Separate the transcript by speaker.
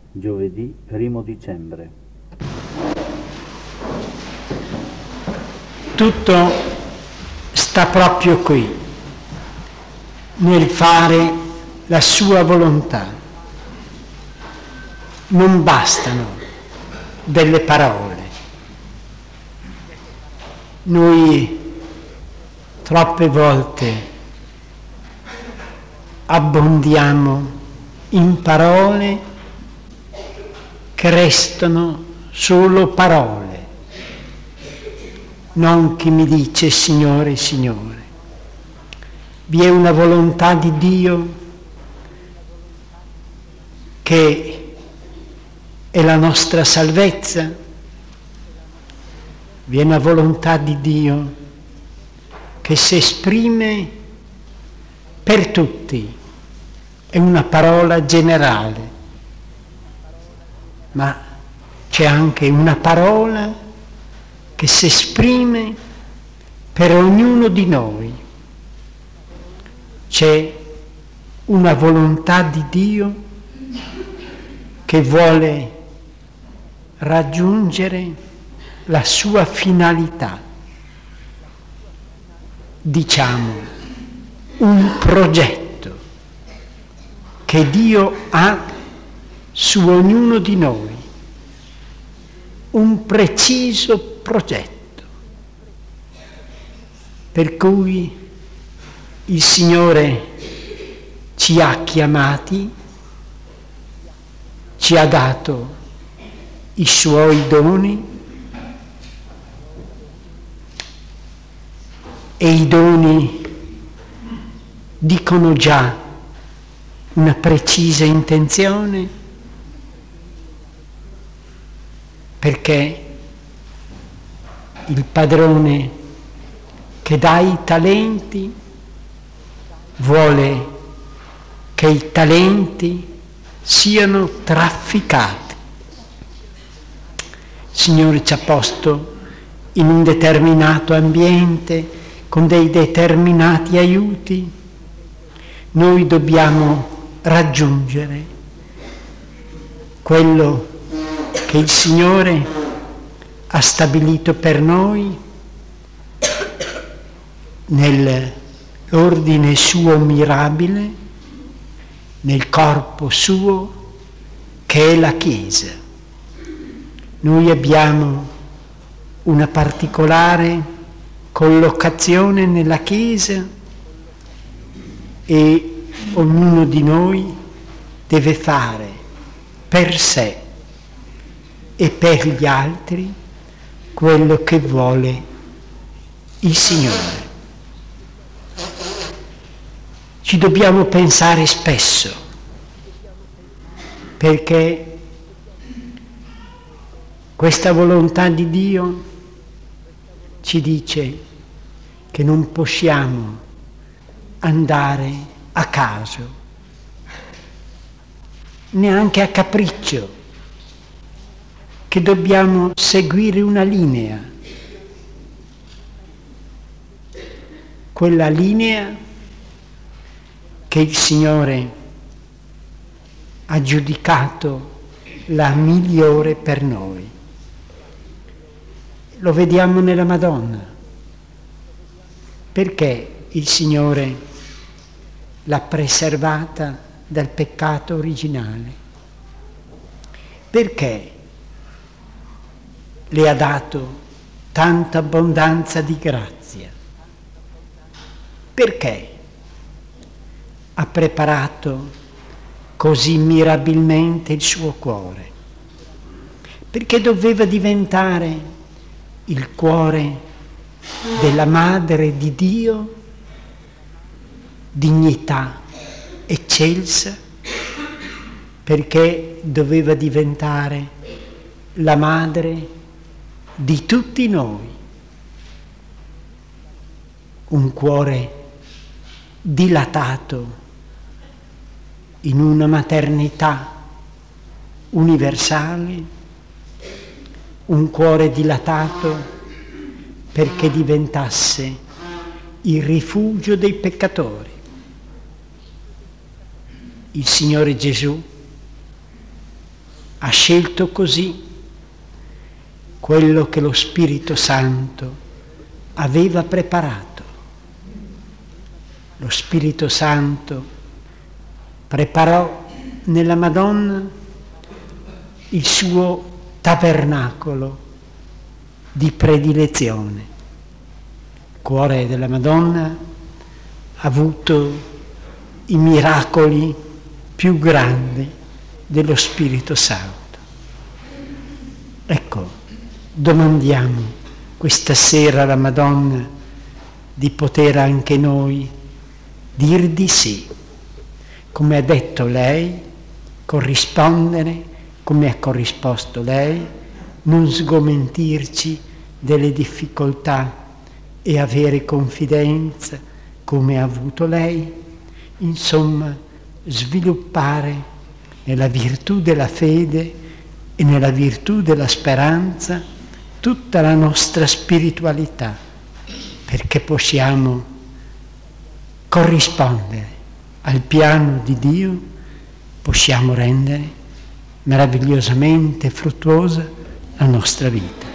Speaker 1: Giovedì 1 dicembre.
Speaker 2: Tutto sta proprio qui, nel fare la sua volontà. Non bastano delle parole. Noi troppe volte abbondiamo in parole che restano solo parole, non chi mi dice Signore, Signore. Vi è una volontà di Dio che è la nostra salvezza, vi è una volontà di Dio che si esprime per tutti, è una parola generale, ma c'è anche una parola che si esprime per ognuno di noi. C'è una volontà di Dio che vuole raggiungere la sua finalità. Diciamo, un progetto che Dio ha su ognuno di noi, un preciso progetto, per cui il Signore ci ha chiamati, ci ha dato i suoi doni e i doni dicono già una precisa intenzione, perché il padrone che dà i talenti vuole che i talenti siano trafficati. Il Signore ci ha posto in un determinato ambiente con dei determinati aiuti. Noi dobbiamo raggiungere quello che il Signore ha stabilito per noi nell'ordine suo mirabile, nel corpo suo che è la Chiesa. Noi abbiamo una particolare collocazione nella Chiesa e ognuno di noi deve fare per sé e per gli altri quello che vuole il Signore. Ci dobbiamo pensare spesso, perché questa volontà di Dio ci dice che non possiamo andare a caso, neanche a capriccio, che dobbiamo seguire una linea. Quella linea che il Signore ha giudicato la migliore per noi. Lo vediamo nella Madonna. Perché il Signore l'ha preservata dal peccato originale? Perché le ha dato tanta abbondanza di grazia? Perché ha preparato così mirabilmente il suo cuore? Perché doveva diventare il cuore della Madre di Dio, dignità eccelsa, perché doveva diventare la madre di tutti noi, un cuore dilatato in una maternità universale, un cuore dilatato perché diventasse il rifugio dei peccatori. Il Signore Gesù ha scelto così quello che lo Spirito Santo aveva preparato. Lo Spirito Santo preparò nella Madonna il suo tabernacolo di predilezione. Il cuore della Madonna ha avuto i miracoli più grandi dello Spirito Santo. Ecco, domandiamo questa sera alla Madonna di poter anche noi dir di sì, come ha detto lei, corrispondere come ha corrisposto lei, non sgomentirci delle difficoltà e avere confidenza come ha avuto lei, insomma sviluppare nella virtù della fede e nella virtù della speranza tutta la nostra spiritualità, perché possiamo corrispondere al piano di Dio, possiamo rendere meravigliosamente fruttuosa la nostra vita.